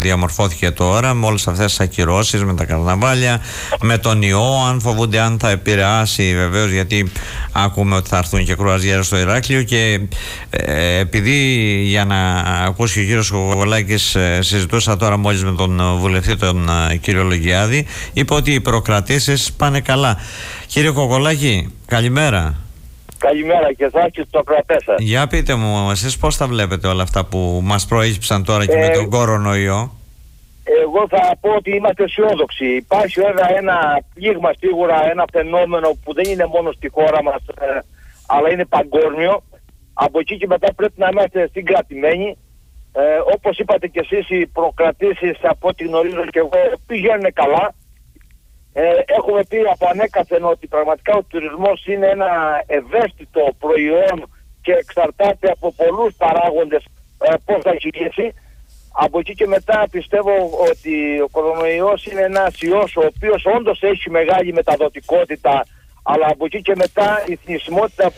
διαμορφώθηκε τώρα με όλες αυτές τις ακυρώσεις, με τα καρναβάλια, με τον ιό, αν φοβούνται αν θα επηρεάσει βεβαίως, γιατί ακούμε ότι θα έρθουν και κρουαζιέρες στο Ηράκλειο και επειδή, για να ακούσει ο κύριος Κοκολάκης, συζητούσα τώρα μόλις με τον βουλευτή τον κύριο Λογιάδη, είπε ότι οι προκρατήσεις πάνε καλά. Κύριε Κοκολάκη, καλημέρα. Καλημέρα και εσάς και στους ακροατές σας. Για πείτε μου, εσείς πώς τα βλέπετε όλα αυτά που μας προήγησαν τώρα και με τον κορονοϊό? Εγώ θα πω ότι είμαστε αισιόδοξοι. Υπάρχει ένα πλήγμα σίγουρα, ένα φαινόμενο που δεν είναι μόνο στη χώρα μας, αλλά είναι παγκόσμιο. Από εκεί και μετά πρέπει να είμαστε συγκρατημένοι. Όπως είπατε και εσείς, οι προκρατήσεις, από ό,τι γνωρίζω και εγώ, πηγαίνουν καλά. Έχουμε πει από ανέκαθεν ότι πραγματικά ο τουρισμός είναι ένα ευαίσθητο προϊόν και εξαρτάται από πολλούς παράγοντες πώς θα κυλήσει. Από εκεί και μετά πιστεύω ότι ο κορονοϊός είναι ένας ιός ο οποίος όντως έχει μεγάλη μεταδοτικότητα, αλλά από εκεί και μετά η θνησιμότητα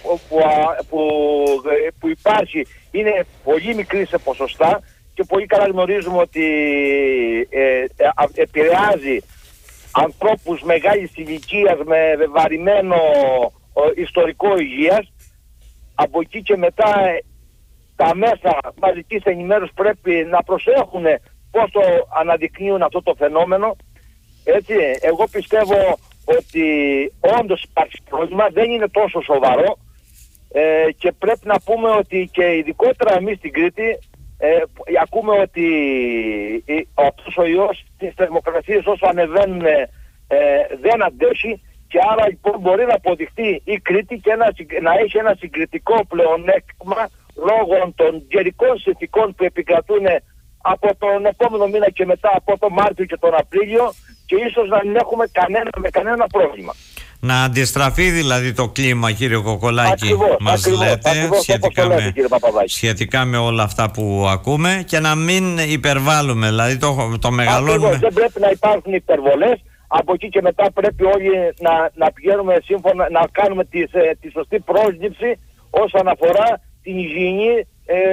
που υπάρχει είναι πολύ μικρή σε ποσοστά και πολύ καλά γνωρίζουμε ότι επηρεάζει ανθρώπους μεγάλης ηλικίας με βαρημένο ιστορικό υγείας. Από εκεί και μετά τα μέσα μαζικής ενημέρωσης πρέπει να προσέχουν πώς το αναδεικνύουν αυτό το φαινόμενο. Έτσι, εγώ πιστεύω ότι όντως υπάρχει πρόβλημα, δεν είναι τόσο σοβαρό και πρέπει να πούμε ότι και ειδικότερα εμείς στην Κρήτη ακούμε ότι αυτός ο ιός της θερμοκρασίας όσο ανεβαίνουν δεν αντέχει και άρα λοιπόν μπορεί να αποδειχτεί η Κρήτη και να έχει ένα συγκριτικό πλεονέκτημα λόγω των καιρικών συνθηκών που επικρατούν από τον επόμενο μήνα και μετά, από τον Μάρτιο και τον Απρίλιο, και ίσως να μην έχουμε κανένα πρόβλημα. Να αντιστραφεί δηλαδή το κλίμα, κύριε Κοκολάκη, μας λέτε, σχετικά με όλα αυτά που ακούμε, και να μην υπερβάλλουμε, δηλαδή το μεγαλώνουμε. Ακριβώς, δεν πρέπει να υπάρχουν υπερβολές. Από εκεί και μετά πρέπει όλοι να πηγαίνουμε σύμφωνα, να κάνουμε τη σωστή πρόσληψη όσον αφορά την υγιεινή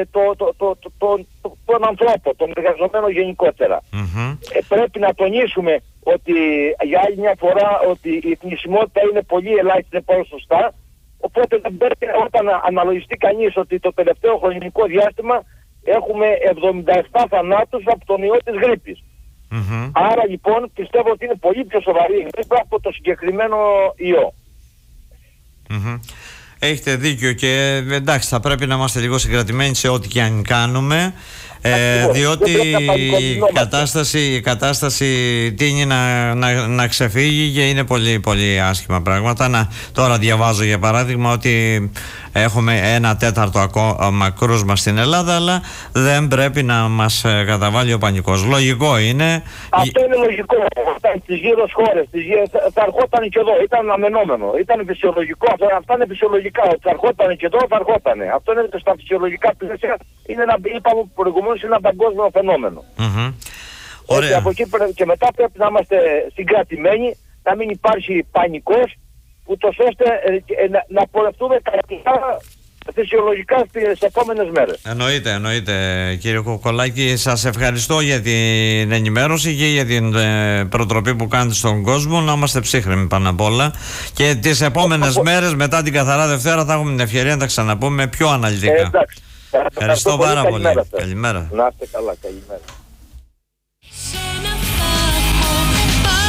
των ανθρώπων, των εργαζομένων γενικότερα. Πρέπει να τονίσουμε ότι για άλλη μια φορά ότι η θνησιμότητα είναι πολύ ελάχιστη, είναι πολύ σωστά, οπότε δεν πρέπει, όταν αναλογιστεί κανείς ότι το τελευταίο χρονικό διάστημα έχουμε 77 θανάτους από τον ιό της γρίπης. Άρα λοιπόν πιστεύω ότι είναι πολύ πιο σοβαρή η γρίπη από το συγκεκριμένο ιό. Έχετε δίκιο και εντάξει, θα πρέπει να είμαστε λίγο συγκρατημένοι σε ό,τι και αν κάνουμε, διότι η κατάσταση τείνει να ξεφύγει και είναι πολύ πολύ άσχημα πράγματα. Τώρα διαβάζω για παράδειγμα ότι έχουμε 1/4 ακόμα κρούσμα στην Ελλάδα, αλλά δεν πρέπει να μας καταβάλει ο πανικός. Λογικό είναι. Αυτό είναι λογικό. Στις γύρω χώρες θα ερχόταν και εδώ. Ήταν αναμενόμενο. Ήταν φυσιολογικό. Αυτά είναι φυσιολογικά. Ότι θα ερχόταν και εδώ, θα ερχόταν. Αυτό είναι στα φυσιολογικά πλαίσια. Είπαμε προηγουμένως, είναι ένα παγκόσμιο φαινόμενο. Έτσι, από εκεί και μετά πρέπει να είμαστε συγκρατημένοι, να μην υπάρχει πανικός, ούτως ώστε να πορευτούμε καλά φυσιολογικά στις επόμενες μέρες. Εννοείται κύριε Κοκολάκη, σας ευχαριστώ για την ενημέρωση και για την προτροπή που κάνετε στον κόσμο. Να είμαστε ψύχρεμοι πάνω απ' όλα και τις επόμενες μέρες μετά την Καθαρά Δευτέρα θα έχουμε την ευκαιρία να τα ξαναπούμε πιο αναλυτικά. Εντάξει. Ευχαριστώ πάρα πολύ. Καλημέρα. Να είστε καλά, καλημέρα.